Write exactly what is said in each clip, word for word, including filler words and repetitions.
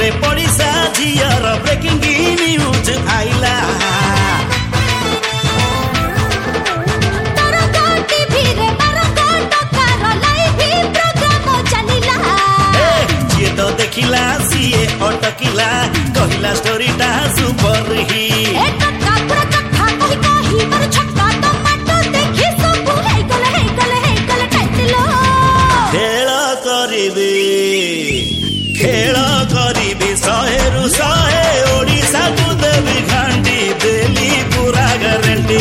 पड़िसा झियर breaking news आइला तो देखिला CA अटकिला कहिला स्टोरीटा सुपर हिट खेल करिबे खेल करिबे शहेरु शहे ओडिशा को देवी घाटी देली पूरा गारंटी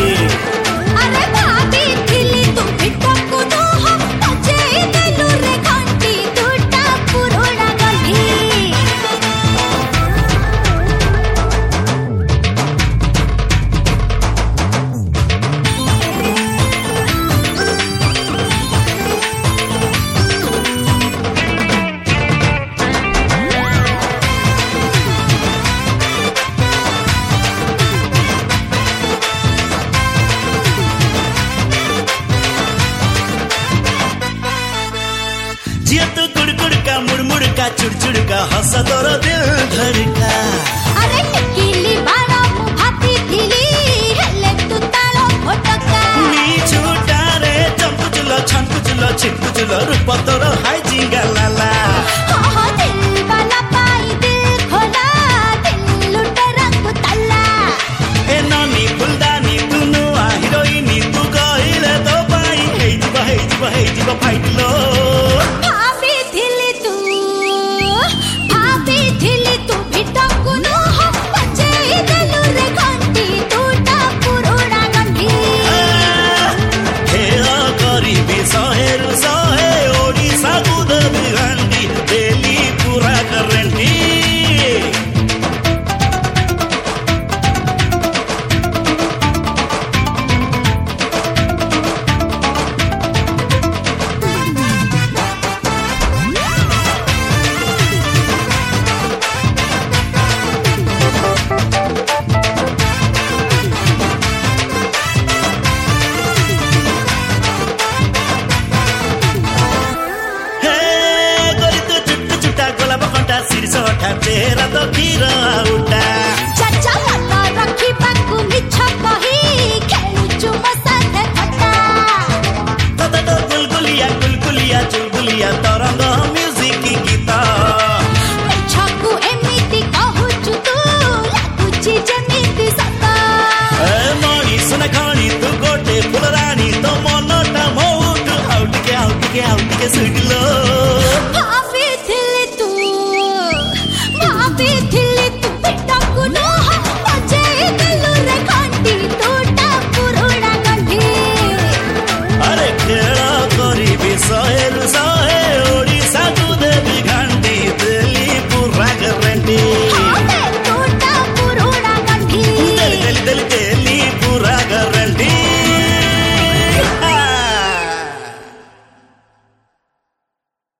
तू गुड़गुड़ का मुड़मुड़ का चुड़चुड़ का हंस तोर दिल धड़का अरे टिकिली बारा मुभाती ढीली हेले तू तालो फटका नी छूटा रे चंपू चुलो छंपू चुलो छिपू चुलो रूप तोर हाय जिंगा लाला हाँ हाँ दिल वाला पाई दिल खोला दिल लुटे रंग तल्ला ए नानी फुलदानी तुनु आ हीरोइनी तू कहिले तो पाई हे जीवा हे जीवा हे जीवा फाइट लो तेरा तो कीरा उठा चाचा वाला रखी बाकू मिछा कही खेलू चुमा साथे फटा तो तो तो गुलगुलिया गुलगुलिया चुलबुलिया तरंग म्यूजिक की गीता मिछा को एमिति कहू चु तू लागुची जेमिति सता ए मणी सुन खानी तू गोटे फुलरानी तो मनटा मोट आउट के आउट के आउट के सुडलो